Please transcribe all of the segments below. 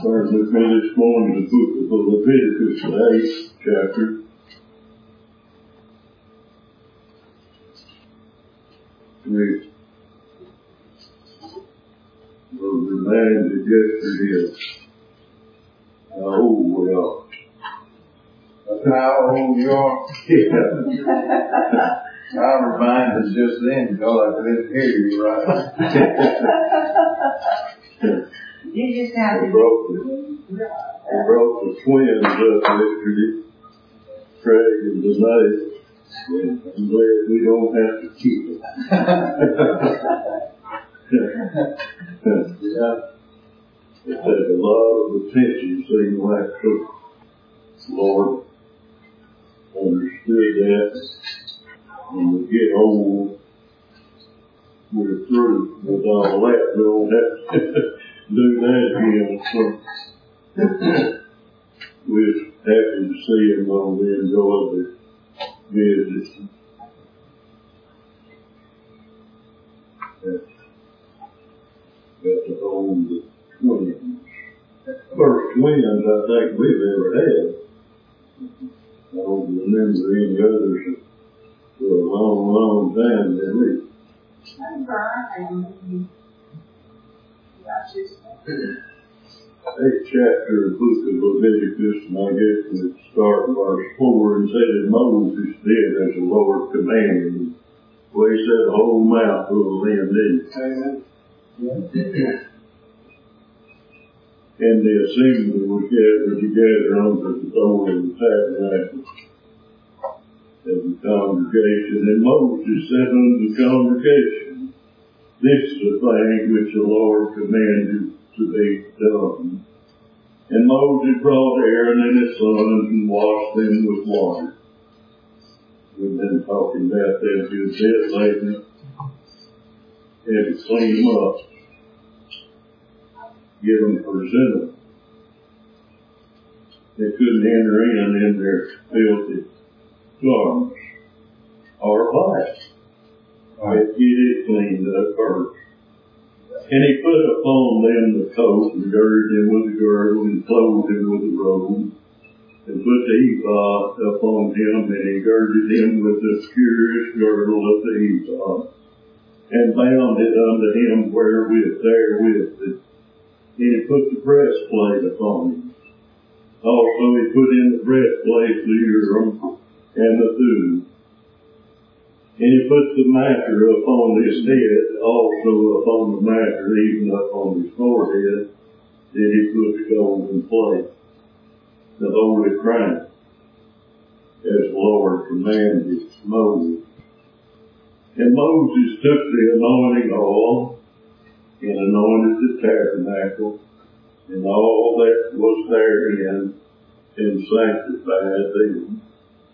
Turn with me this morning to the book of Leviticus, the 8th chapter. We were reminded yesterday how old we are. How old you are? Yeah. I reminded just then because I didn't hear you right. You just have to We brought the twins up yesterday, Craig and Danae. I'm glad we don't have to keep it. Yeah. It takes a lot of attention, seems like the Lord understood that. When we get old, we're through with all that. We don't have to do that again. So we're happy to see him when we enjoy the visit. Got to hold the twins. First twins I think we've ever had. I don't remember any others for a long, long time, didn't we? Eighth chapter of the book of Leviticus, and I guess we start in verse 4, and said that Moses did as the Lord commanded him. Well, he said a whole mouthful of them did. And the assembly was gathered together under the door of the tabernacle of the congregation. And Moses said unto the congregation, this is the thing which the Lord commanded to be done. And Moses brought Aaron and his sons and washed them with water. We've been talking about that good bit lately. Had to clean them up. Get them presentable. They couldn't enter in their filthy garments or pipes. Right. Get it cleaned up first. And he put upon them the coat and girded them with the girdle and clothed them with the robe and put the ephod upon him, and he girded him with the purest girdle of the ephod and bound it unto him therewith. And he put the breastplate upon him. Also he put in the breastplate the urim and the thummim. And he put the mitre upon his head, also upon the mitre, even upon his forehead, did he put the golden plate, the holy crown, as the Lord commanded Moses. And Moses took the anointing oil and anointed the tabernacle and all that was therein, and sanctified them.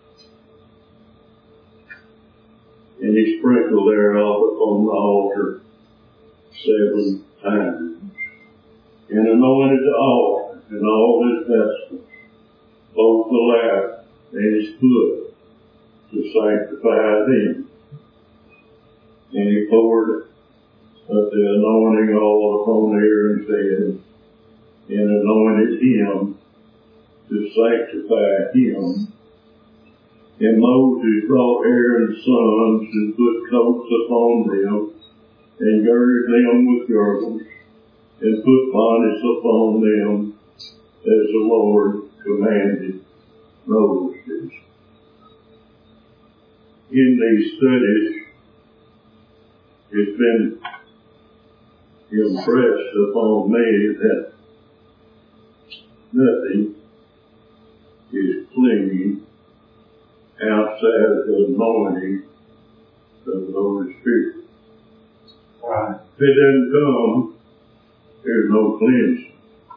And he sprinkled thereof upon the altar 7 times, and anointed the altar and all his vessels, both the lap and his foot, to sanctify them. And he poured of the anointing oil upon Aaron's head, and anointed him to sanctify him. And Moses brought Aaron's sons and put coats upon them, and girded them with girdles, and put bonnets upon them, as the Lord commanded Moses. In these studies, it's been impressed upon me that nothing is clean outside of the anointing of the Holy Spirit. Right. If it doesn't come, there's no cleansing.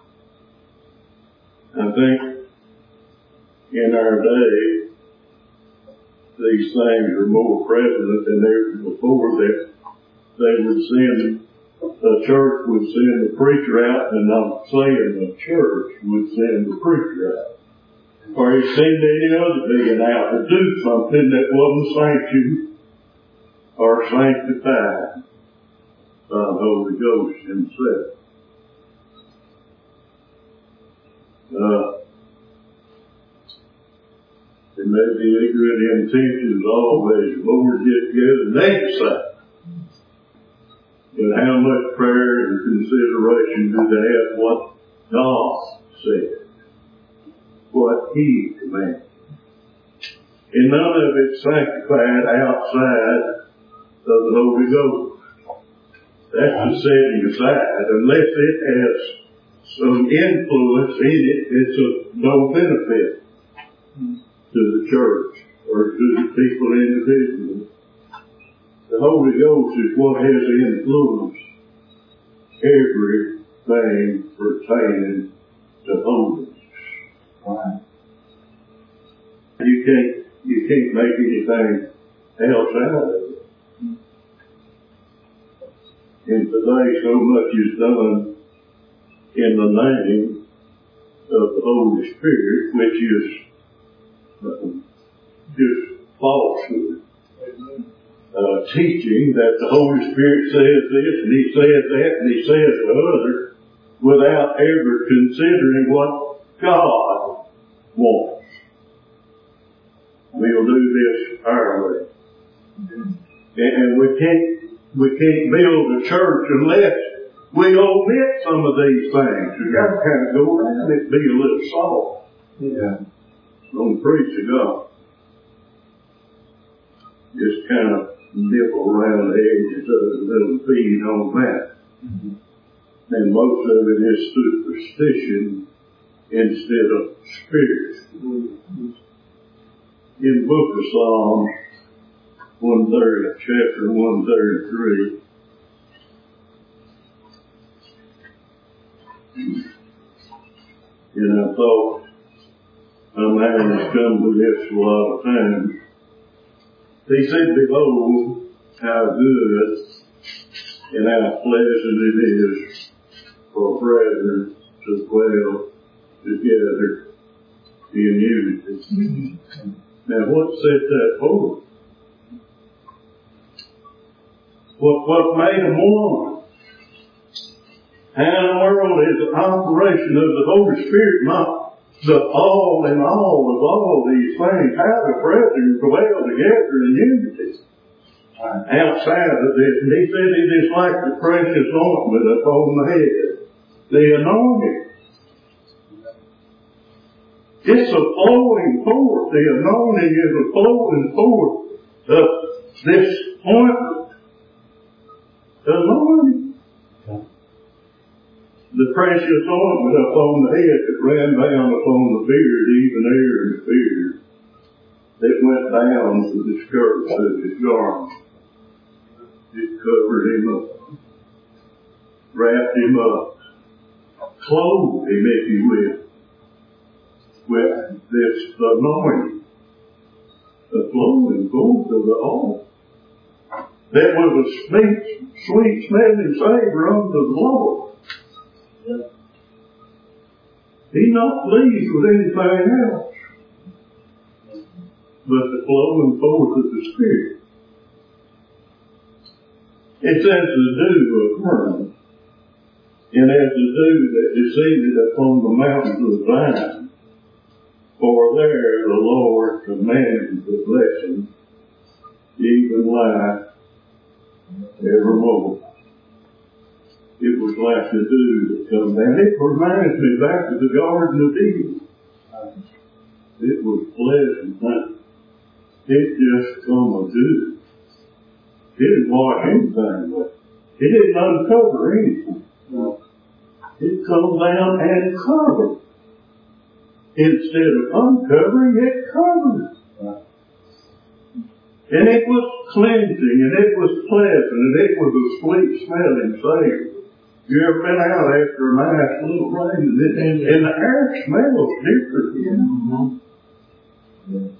I think in our day, these things are more prevalent than ever before, that they would send, a church would send the preacher out, and I'm saying the church would send the preacher out. Or he'd send any other being out to do something that wasn't sanctioned or sanctified by the Holy Ghost himself. There may be good intentions always, but we're just good negative. But how much prayer and consideration do they have what God said? What He commanded. And none of it's sanctified outside of the Holy Ghost. That's the setting aside. Unless it has some influence in it, it's of no benefit to the church or to the people individually. The Holy Ghost is what has influenced everything pertaining to holiness. Wow. You can't make anything else out of it. And today so much is done in the name of the Holy Spirit, which is just falsehood. Teaching that the Holy Spirit says this and He says that and He says the other without ever considering what God wants. We'll do this our way. And we can't build a church unless we omit some of these things. We got to kind of go around it, be a little soft. Yeah. Don't preach to God. Just kind of nibble around the edges of the little feed on that. Mm-hmm. And most of it is superstition instead of spirit. Mm-hmm. In the book of Psalms, chapter 133, and I thought, a man has come to this a lot of times. He said, behold, how good and how pleasant it is for brethren to dwell together in unity. Now, what said that for? What made them one? How in the world is the operation of the Holy Spirit not the all in all of all these things? How the brethren dwell together in unity outside of this? And he said it is like the precious ointment upon the head, the anointing. It's a flowing forth. The anointing is a flowing forth of this ointment. The anointing. The precious ointment upon the head that ran down upon the beard, even Aaron's beard, that went down to the skirts of his garment. It covered him up, wrapped him up, clothed him, if you will, with this anointing, the flowing forth of the oil. That was a sweet smelling savor unto the Lord. He's not pleased with anything else but the flowing forth of the Spirit. It's as the dew of Hermon, and as the dew that descended upon the mountains of Zion. For there the Lord commanded the blessing, even life evermore. It was like the dew that comes down. It reminds me back to the Garden of Eden. It was pleasant. It just come a dew. It didn't wash anything, but it didn't uncover anything. It comes down and covers. Instead of uncovering, it covered. And it was cleansing, and it was pleasant, and it was a sweet smelling savor. You ever been out after a nice little rain, and the air smells different? Yeah.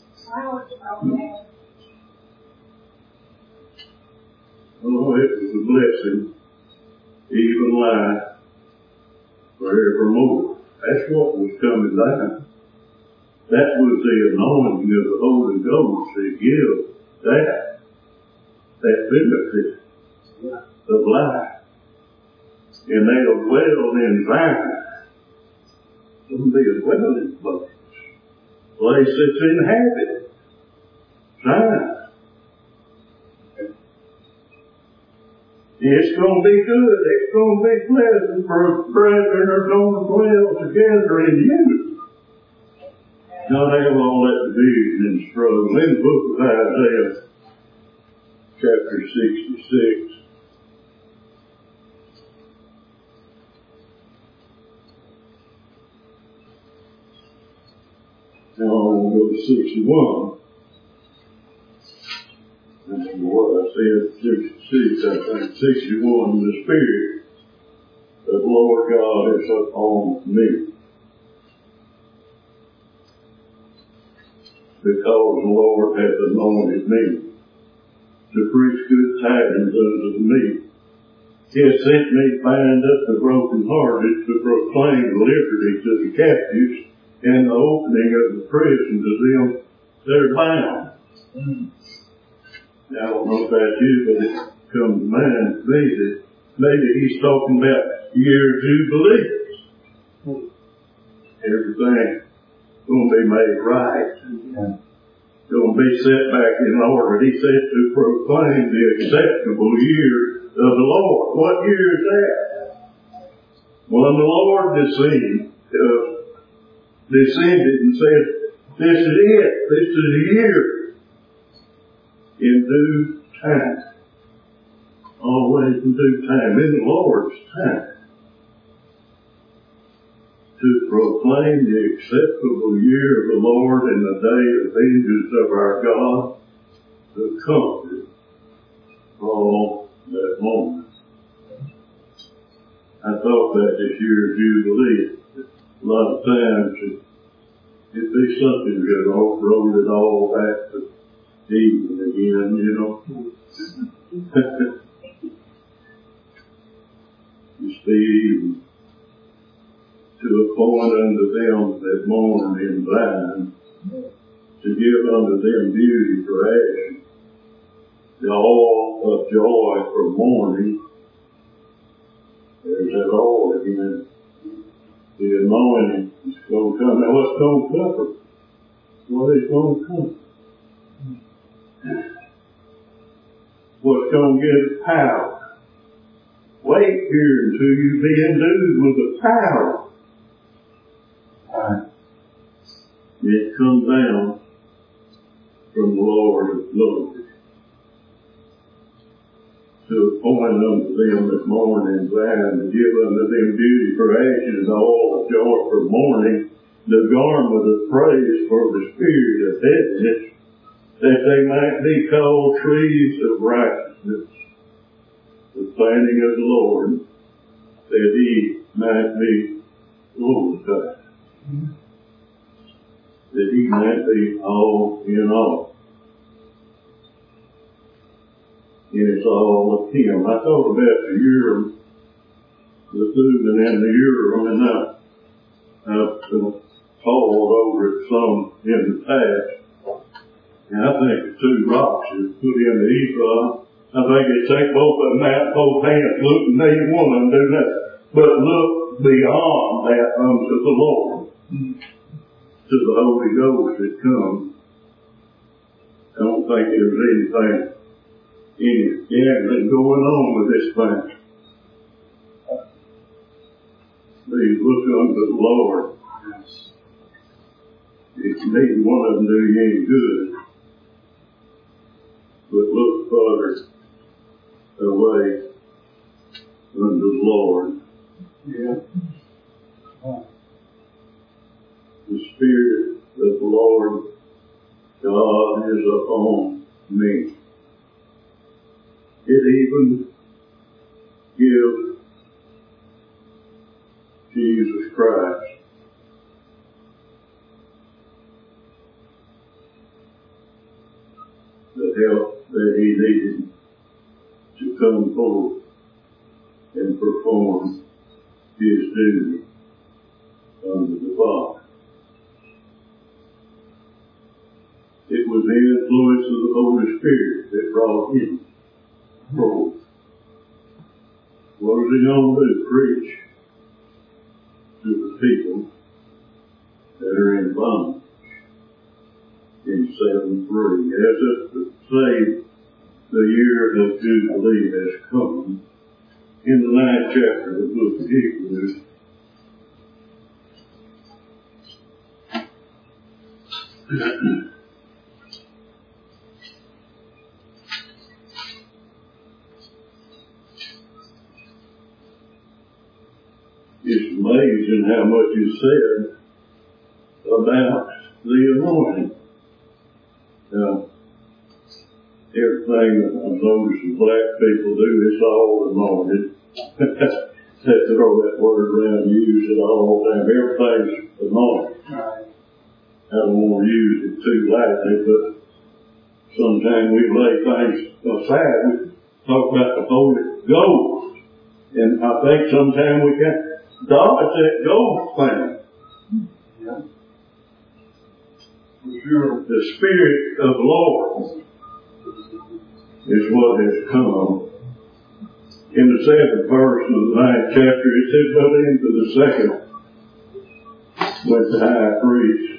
Oh, it was a blessing, even life forevermore. That's what was coming down. That was the anointing of the Holy Ghost that gives that benefit of life. And they'll dwell in Zion. going to be a dwelling place. Place that's inhabited. Time. It's going to be good. It's going to be pleasant for brethren are going to dwell together in unity. Not have all that division and struggle. In the book of Isaiah, chapter 66, now I'm going to go to 61. That's what I said, 66, I think, 61, the Spirit of the Lord God is upon me. Because the Lord hath anointed me to preach good tidings unto the meek. He hath sent me to bind up the brokenhearted, to proclaim liberty to the captives, and the opening of the prison to them that are bound. Now, I don't know about you, but it comes to mind to me that maybe he's talking about year jubilees. Everything going to be made right. Going to be set back in order. He said to proclaim the acceptable year of the Lord. What year is that? When the Lord descended and said, this is it. This is the year. In due time. Always in due time. In the Lord's time. To proclaim the acceptable year of the Lord and the day of vengeance of our God, the comfort for all that moment. I thought that this year of Jubilee, a lot of times it'd be something good, roll it all back to Eden again, you know. You see, to appoint unto them that mourn in Zion, to give unto them beauty for ashes, the oil of joy for mourning. There's that oil again. The anointing is going to come. Now what's going to comfort? What is going to come? What's going to give power? Wait here until you be endued with the power. It comes down from the Lord of glory. To appoint unto them that mourn in Zion, to give unto them beauty for ashes, the oil of joy for mourning, the garment of praise for the spirit of heaviness, that they might be called trees of righteousness, the planting of the Lord, that he might be glorified. That he might be all in all. And it's all of him. I thought about the Urim, the Thummim and the Urim, and I've called over it some in the past. And I think the two rocks that put in the ephod, I think they take both of them out, both hands, look, and neither one of them do that. But look beyond that unto the Lord, to the Holy Ghost that comes. I don't think there's any gambling going on with this thing. Please look unto the Lord. If neither one of them do you any good, but look further away unto the Lord. Yeah. The Spirit of the Lord God is upon me. It even gives Jesus Christ the help that he needed to come forth and perform his duty under the Father. It was the influence of the Holy Spirit that brought him forth. What was he going to do? Preach to the people 23, as if to say the year of Jubilee has come. In the 9th chapter of the book of Hebrews, it's amazing how much is said about the anointing. Everything that I notice the black people do, it's all anointed. They throw that word around and use it all the time. Everything's anointed. I don't want to use it too lightly, but sometimes we lay things aside. We talk about the Holy Ghost. And I think sometimes we can dodge that ghost thing. Yeah. The Spirit of the Lord is what has come. In the 7th verse of the 9th chapter, it says, but into the 2nd went the high priest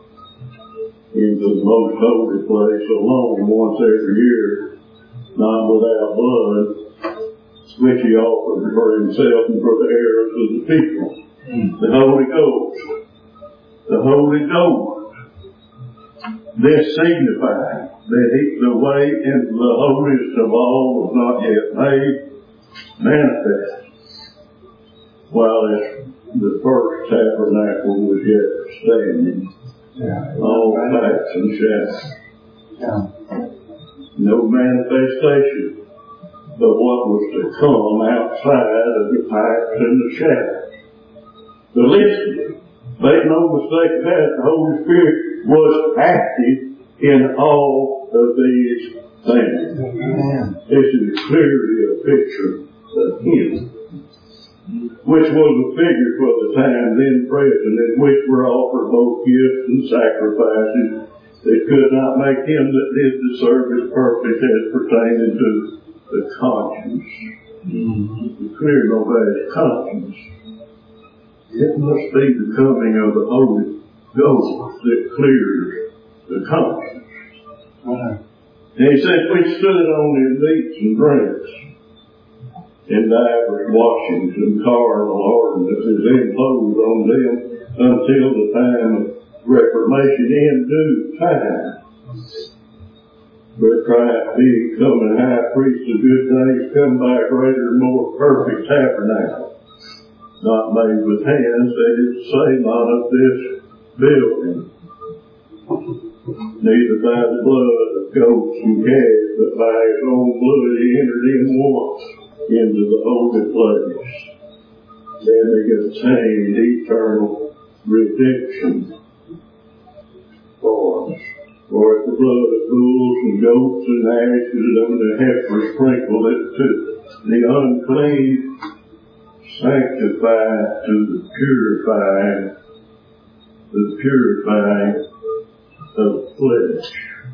into the most holy place alone once every year, not without blood, which he offered for himself and for the errors of the people. The Holy Ghost. The Holy Ghost. This signified that the way into the holiest of all was not yet made manifest, while the first tabernacle was yet standing. All facts and shadows. No manifestation, but what was to come outside of the pipes and the shadows. But listen, make no mistake about it, the Holy Spirit was active in all of these things. This is clearly a picture of Him, which was a figure for the time then present, in which were offered both gifts and sacrifices that could not make him that did the service perfect as pertaining to the conscience. To clear nobody's conscience. It must be the coming of the Holy Ghost that clears the conscience. And he said, we stood on his meats and drinks, and divers washings and carnal ordinances imposed on them until the time of reformation in due time. But Christ being coming high priest of good things, come by a greater and more perfect tabernacle, not made with hands, that is to say, not of this building, neither by the blood of goats and calves, but by his own blood he entered in once into the holy place, having obtained eternal redemption for us. For if the blood of bulls and goats and ashes and the heifer sprinkled it to the unclean, sanctified to the purifying of flesh,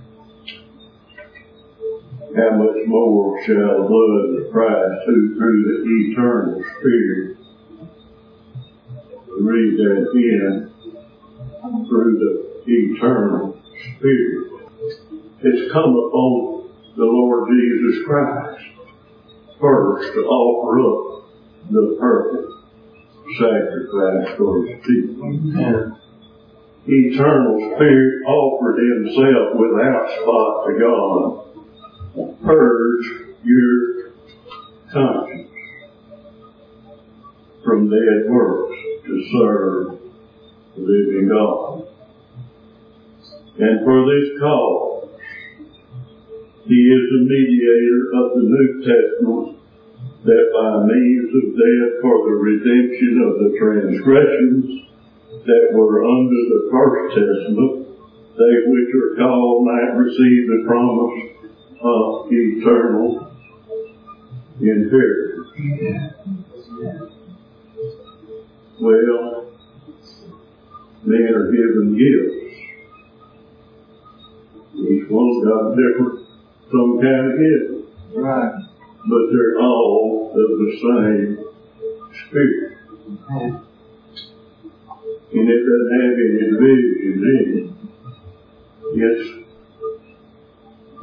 how much more shall the blood of Christ, who through the eternal Spirit, read that again, through the eternal Spirit, it's come upon the Lord Jesus Christ first to offer up the perfect sacrifice for his people. Eternal Spirit offered himself without spot to God. Purge your conscience from dead works to serve the living God. And for this cause, he is the mediator of the New Testament, that by means of death for the redemption of the transgressions that were under the first testament, they which are called might receive the promise of eternal inheritance. Well, men are given gifts. Each one's got a different, some kind of gift. Right. But they're all of the same Spirit. And it doesn't have any divisions in it. It's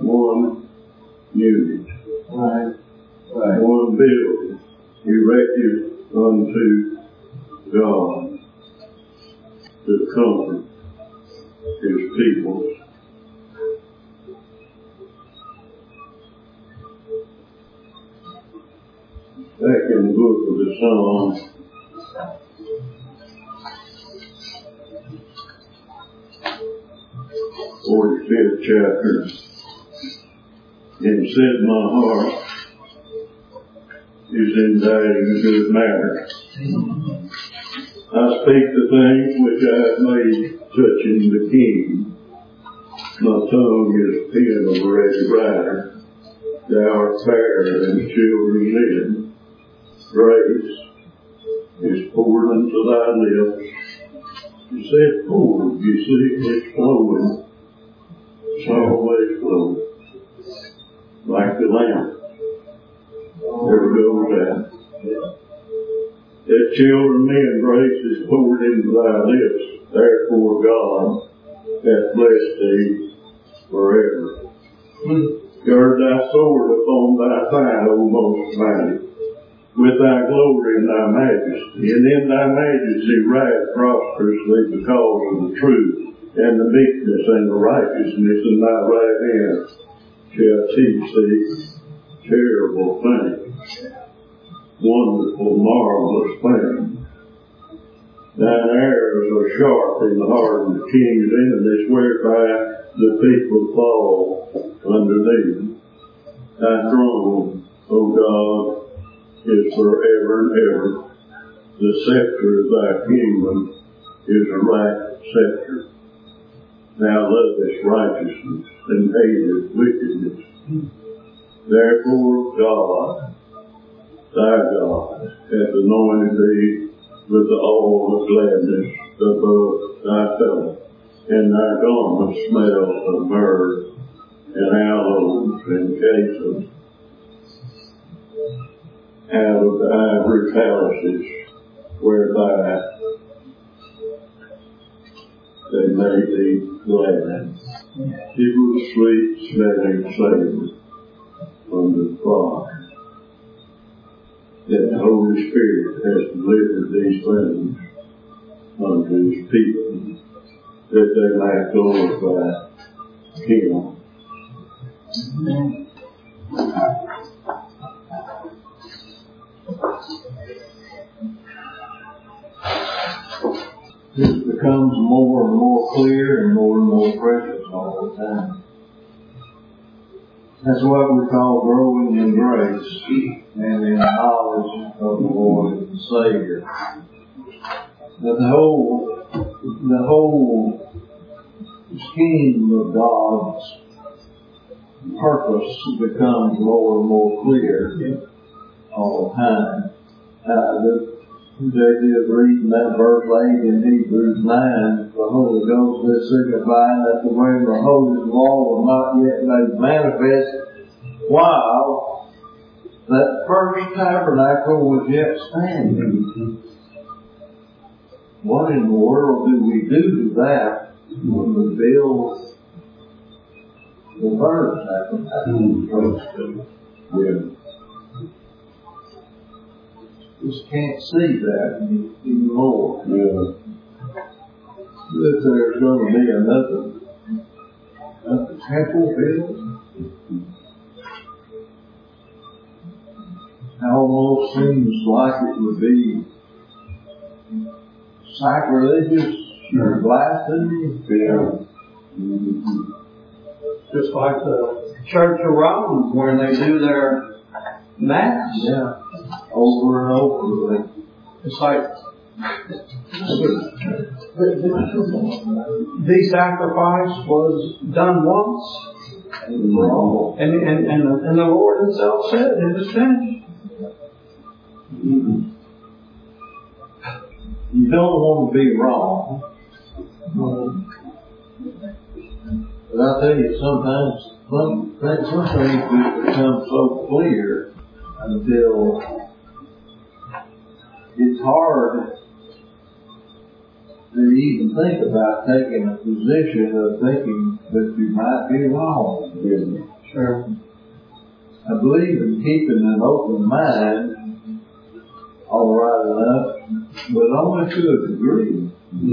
one unit, Right. one building, erected unto God to comfort his people. Back in the book of the Psalms, 45th chapter, and said, my heart is in good matter. I speak the things which I have made touching the king. My tongue is a pen of a ready writer. Thou art fair in children's linen. Grace is poured unto thy lips. You said poured, you see, it's flowing. It's always flowing. Like the lamp. Never goes out. That children men grace is poured into thy lips. Therefore God hath blessed thee forever. Gird thy sword upon thy thigh, O most mighty, with thy glory and thy majesty, and in thy majesty ride prosperously because of the truth, and the meekness and the righteousness in thy right hand shall teach thee terrible things, wonderful, marvelous things. Thine arrows are sharp in the heart of the king's enemies, whereby the people fall underneath. Thy throne, O God, is forever and ever. The scepter of thy kingdom is a right scepter. Thou lovest righteousness and hatest wickedness. Therefore God, thy God, hath anointed thee with the oil of gladness above thy fellow, and thy garment smells of myrrh and aloes and cassia. Out of the ivory palaces whereby they made thee glad. It was sweet smelling savor from the fire that the Holy Spirit has delivered these things unto his people, that they might glorify him. This becomes more and more clear and more precious all the time. That's what we call growing in grace and in knowledge of the Lord and Savior. That the whole scheme of God's purpose becomes more and more clear all the time. J.D. reading that verse 8 in Hebrews 9, the Holy Ghost is signifying that when the Holy Law was not yet made manifest, while that first tabernacle was yet standing. What in the world do we do to that when we build the third tabernacle? Yeah. Just can't see that anymore. Yeah. If there's going to be another temple built, it almost seems like it would be sacrilegious or blasphemy. Yeah. Just like the Church of Rome, where they do their Mass. Yeah. Over and over. It's like the sacrifice was done once, and the Lord Himself said it was finished. You don't want to be wrong, but I tell you, sometimes some things just become so clear until it's hard to even think about taking a position of thinking that you might be wrong. Sure. I believe in keeping an open mind, all right enough, but only to a degree.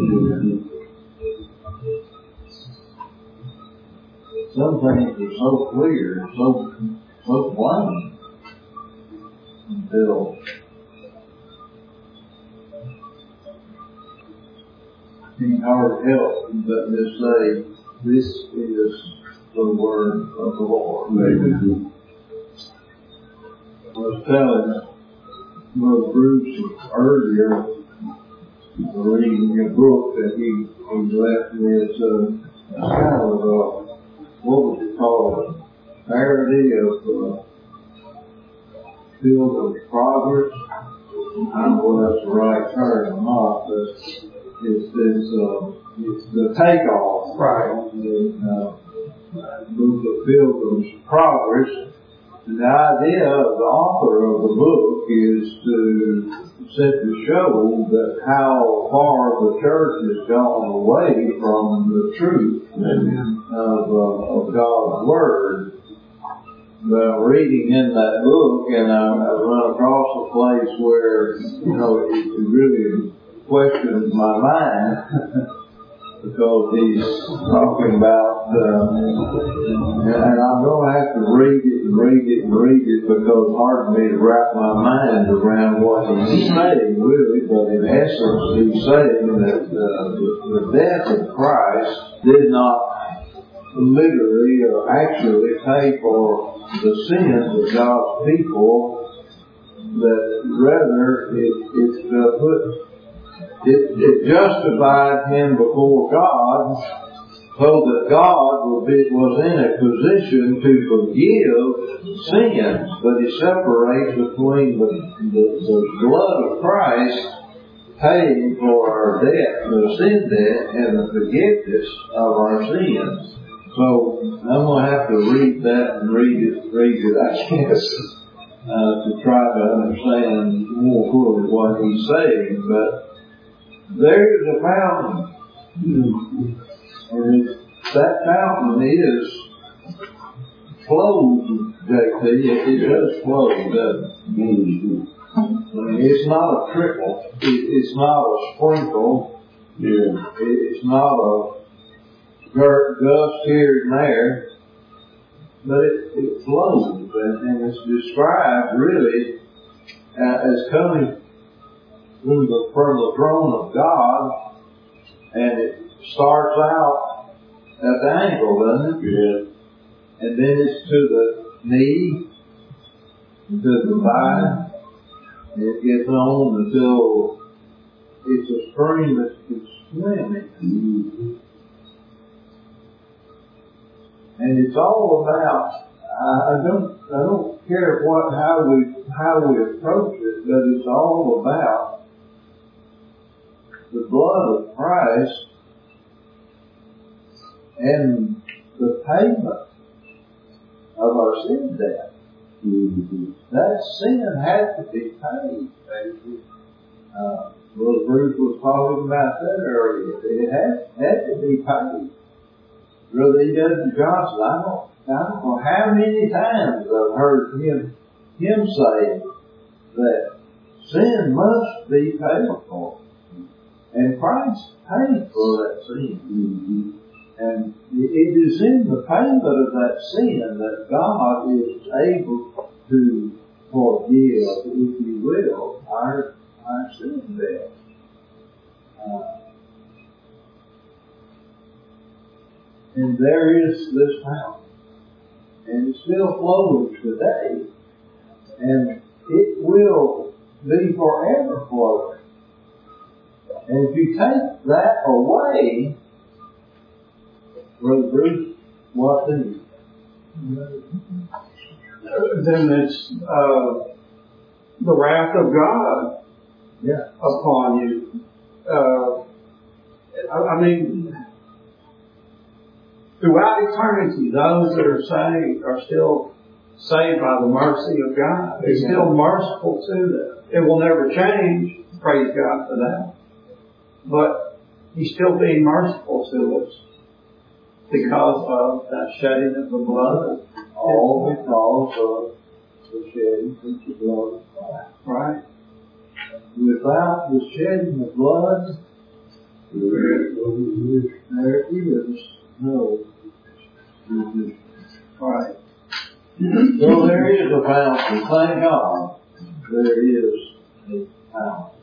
Some things are so clear, so plain, until it's hard to help but just say, this is the word of the Lord. I was telling Brother Bruce earlier, reading a book that he left me. It's kind of what would you call it? Parody of Pilgrim's Progress. I don't know if that's the right term or not, but it's the takeoff. Right. The book of Pilgrim's Progress. And the idea of the author of the book is to simply show that how far the church has gone away from the truth of God's Word. But reading in that book, and I run across a place where, it really questions my mind. Because he's talking about, and I'm going to have to read it because it's hard for me to wrap my mind around what he's saying, really. But in essence, he's saying that the death of Christ did not literally or actually pay for the sins of God's people, that rather it justified him before God, so that God was in a position to forgive sins. But he separates between the blood of Christ paying for our debt, the sin debt, and the forgiveness of our sins. So I'm going to have to read that and read it, I guess, to try to understand more fully what he's saying. But there is a fountain, and that fountain flows, JT. It does flow, doesn't it? It's not a trickle. It's not a sprinkle. It's not a gust here and there, but it flows, and it's described really as coming from the throne of God, and it starts out at the ankle, doesn't it? Yeah. And then it's to the knee, to the thigh, and it gets on until it's a stream that can swim in. And it's all about, I don't care how we approach it, but it's all about the blood of Christ and the payment of our sin debt. That sin had to be paid. Brother Bruce was talking about that earlier. It had to be paid. Brother E.W. Johnson, I don't know how many times I've heard him say that sin must be paid for. And Christ paid for that sin. And it is in the payment of that sin that God is able to forgive, if you will, our sin debt. And there is this fountain. And it still flows today. And it will be forever flowing. And if you take that away, Brother Bruce, what then? Then it's the wrath of God upon you. I mean, throughout eternity, those that are saved are still saved by the mercy of God. It's still merciful to them. It will never change. Praise God for that. But He's still being merciful to us because of that shedding of the blood. All because of the shedding of the blood of Christ. Right. Without the shedding of blood, there is no remission. Right. So there is a fountain. Thank God there is a fountain.